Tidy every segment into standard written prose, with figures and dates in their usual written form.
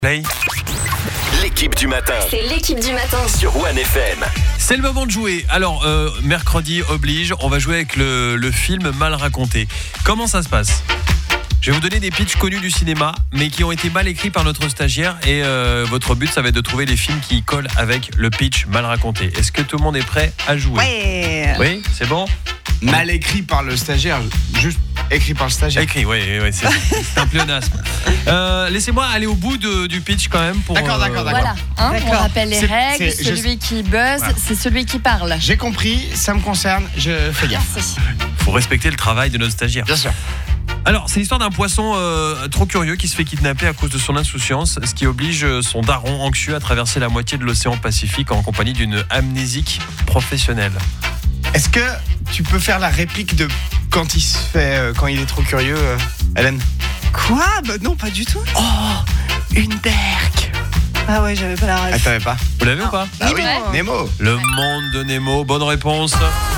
Play. L'équipe du matin C'est l'équipe du matin. sur One FM. C'est le moment de jouer. Alors, mercredi oblige, on va jouer avec le film mal raconté. Comment ça se passe ? Je vais vous donner des pitchs connus du cinéma, mais qui ont été mal écrits par notre stagiaire. Et votre but, ça va être de trouver les films qui collent avec le pitch mal raconté. Est-ce que tout le monde est prêt à jouer ? Ouais. Oui, c'est bon ? Mal écrit par le stagiaire, juste écrit par le stagiaire. Écrit, oui, c'est un pléonasme. Laissez-moi aller au bout du pitch quand même. Pour, D'accord. Voilà, on D'accord. rappelle les règles. c'est- Celui qui buzz, Voilà. c'est celui qui parle. J'ai compris, ça me concerne, je fais gaffe. Merci. faut respecter le travail de notre stagiaire. Bien sûr. Alors, c'est l'histoire d'un poisson trop curieux qui se fait kidnapper à cause de son insouciance, ce qui oblige son daron anxieux à traverser la moitié de l'océan Pacifique en compagnie d'une amnésique professionnelle. Est-ce que tu peux faire la réplique de quand il se fait, quand il est trop curieux, Hélène? Quoi ? Bah non, pas du tout. Oh, une berk. Ah ouais, j'avais pas la Ah, ref. t'avais pas? Vous l'avez ou pas ? Ah oui, Ouais. Nemo. Le monde de Nemo, bonne réponse.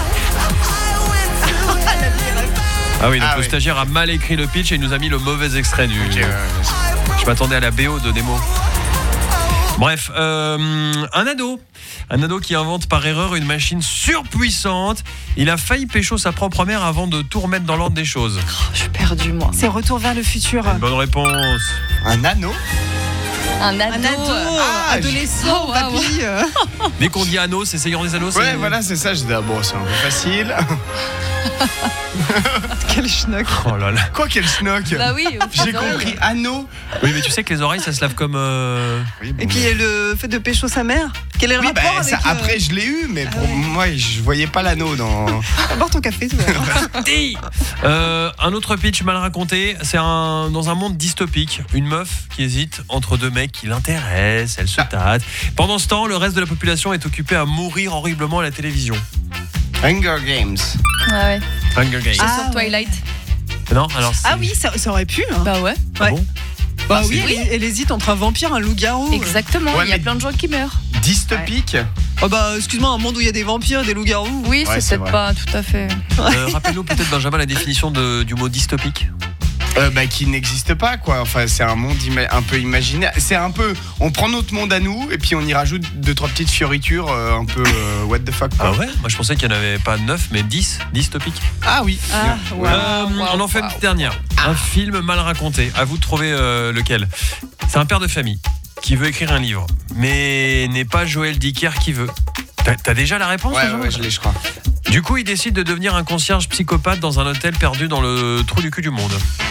Ah oui, donc Ah le oui. stagiaire a mal écrit le pitch et il nous a mis le mauvais extrait du... Ok, Je m'attendais à la BO de Nemo. Bref, un ado qui invente par erreur une machine surpuissante. Il a failli pécho sa propre mère avant de tout remettre dans l'ordre des choses. Je suis perdue, moi. C'est Retour vers le futur. Bonne réponse. Un anneau? Un ado. Un ado, Ah, adolescent, Oh, waouh. papy. Dès qu'on dit anneau, c'est Seigneur des Anneaux. Ouais, c'est... voilà, c'est ça. Je dis, ah, bon, c'est un peu facile. Quel schnock. Oh là là. Quoi, quel schnock? Bah oui, au fil J'ai des oreilles. compris, anneau. Oui, mais tu sais que les oreilles, ça se lave comme... Oui, bon, Et puis le fait de pécho sa mère. Quel est le oui, rapport bah, avec ça, après, je l'ai eu, mais pour ouais. moi, je voyais pas l'anneau dans. Boire ton café, tout va bien. Un autre pitch mal raconté, c'est dans un monde dystopique, une meuf qui hésite entre deux mecs qui l'intéressent, elle se tâte. Pendant ce temps, le reste de la population est occupé à mourir horriblement à la télévision. Hunger Games. Ah ouais. Hunger Games. C'est Ah, sur Twilight. Non, alors c'est... Ah oui, ça aurait pu. Hein. Bah ouais. Ah bon Bah Ah, oui, c'est- elle hésite entre un vampire et un loup-garou. Exactement, Ouais, il y a mais- plein de gens qui meurent. Dystopique. Oh bah excuse-moi, un monde où il y a des vampires et des loups-garous. Oui, Ouais, c'est c'est peut-être vrai. pas tout à fait. Rappelle-nous peut-être, Benjamin, la définition du mot dystopique. Bah, qui n'existe pas, quoi. Enfin, c'est un monde un peu imaginaire. C'est un peu. On prend notre monde à nous et puis on y rajoute 2-3 petites fioritures un peu what the fuck, quoi. Ah ouais ? Moi je pensais qu'il n'y en avait pas 9, mais 10 dystopiques. Ah oui. Ah, ouais. On en fait une petite dernière. Un film mal raconté. À vous de trouver lequel. C'est un père de famille qui veut écrire un livre, mais n'est pas Joël Dicker qui veut. T'as déjà la réponse ? Ouais, Benjamin ouais, je l'ai, je crois. Du coup, il décide de devenir un concierge psychopathe dans un hôtel perdu dans le trou du cul du monde.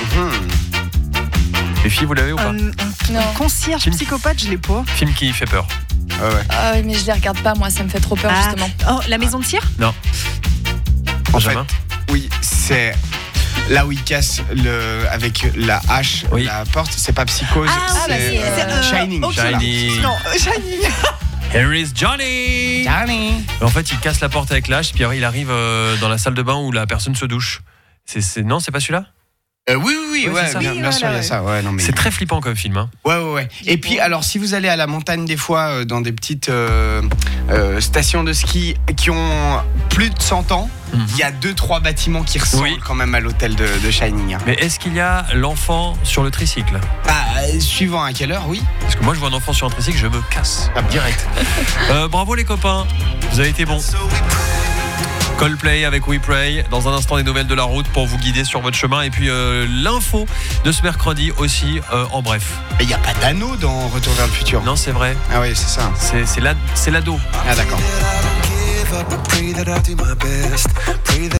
Les filles, vous l'avez ou pas ? Un Non. concierge Film. psychopathe, je l'ai pas. Film qui fait peur. Ouais, ouais. Ah oui, mais je les regarde pas, moi, ça me fait trop peur, justement. Oh, la maison de tir. En fait, Benjamin ? oui, c'est. Là où il casse avec la hache Oui. la porte, c'est pas Psychose, Ah, bah c'est si, Shining. ok. voilà. Shining. Non, Shining. Here is Johnny. En fait, il casse la porte avec l'âche, puis après, il arrive dans la salle de bain où la personne se douche. Non, c'est pas celui-là ? Oui, Ouais, ouais, c'est ça. bien, Oui, bien sûr, il y a voilà, ça. Ouais, non, mais... C'est très flippant comme film. Hein. Ouais. Et puis, alors, si vous allez à la montagne, des fois, dans des petites stations de ski qui ont plus de 100 ans, il y a 2-3 bâtiments qui ressemblent Oui. quand même à l'hôtel de Shining. Hein. Mais est-ce qu'il y a l'enfant sur le tricycle ? Bah, suivant à quelle heure, oui. Parce que moi, je vois un enfant sur un tricycle, je me casse. Direct. Bravo les copains, vous avez été bons. Coldplay avec We Pray. Dans un instant, des nouvelles de la route pour vous guider sur votre chemin. Et puis l'info de ce mercredi aussi, en bref. Il n'y a pas d'anneau dans Retour vers le futur. Non, c'est vrai. Ah oui, c'est ça. C'est l'ado. Ah, d'accord.